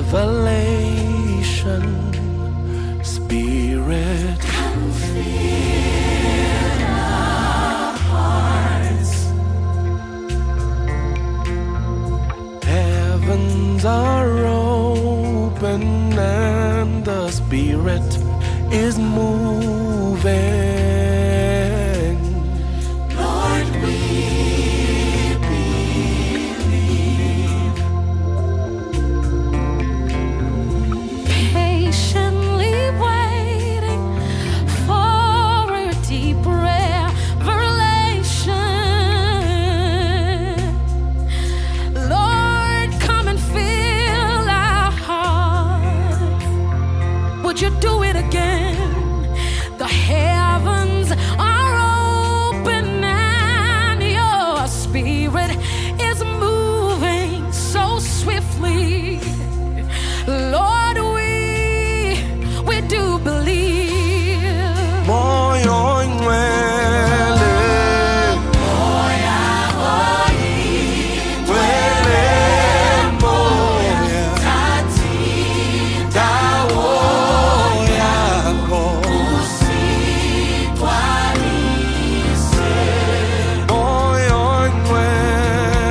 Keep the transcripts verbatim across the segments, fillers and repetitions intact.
revelation, Spirit. Come fill our hearts. Heavens are open and the Spirit is moving. Lord, we believe. Patiently waiting for a deep revelation. Lord, come and fill our heart. Would you do it again? The heavens are open and your Spirit is moving so swiftly. Lord, we, we do believe. Moyo ngcwele, Moya, ngcwele moya, Tati, dawo yakho. usigcwalise. Moyo ngcwele,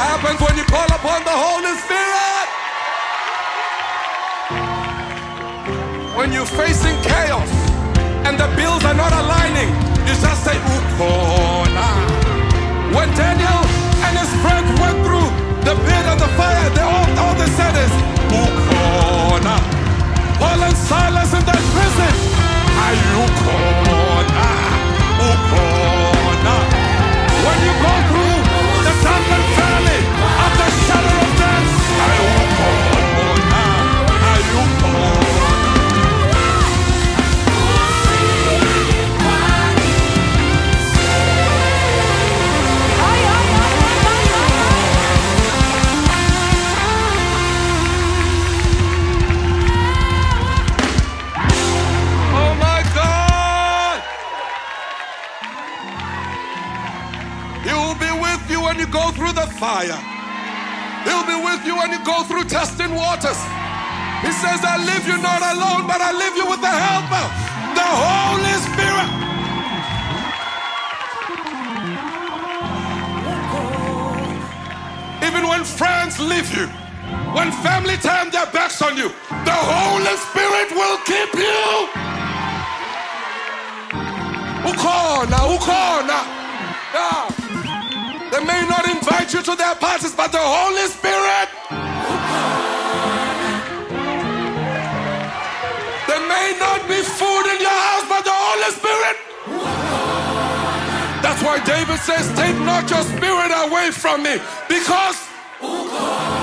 happens when you call upon the Holy Spirit. When you're facing chaos and the bills are not aligning, you just say, Ukona. When Daniel and his friends went through the pit of the fire, they all, all they said is, Ukona. Paul and Silas in that prison, Ayukona, Ukona. When you go through the darkened valley of the shadow of death, Ayukona, Ayukona. When you go through the fire, He'll be with you when you go through testing waters. He says, I leave you not alone, but I leave you with the helper, the Holy Spirit. Even when friends leave you, when family turn their backs on you, the Holy Spirit will keep you. Ukona, ukona. Yeah. They may not invite you to their parties, but the Holy Spirit. There may not be food in your house, but the Holy Spirit. That's why David says, take not your spirit away from me, because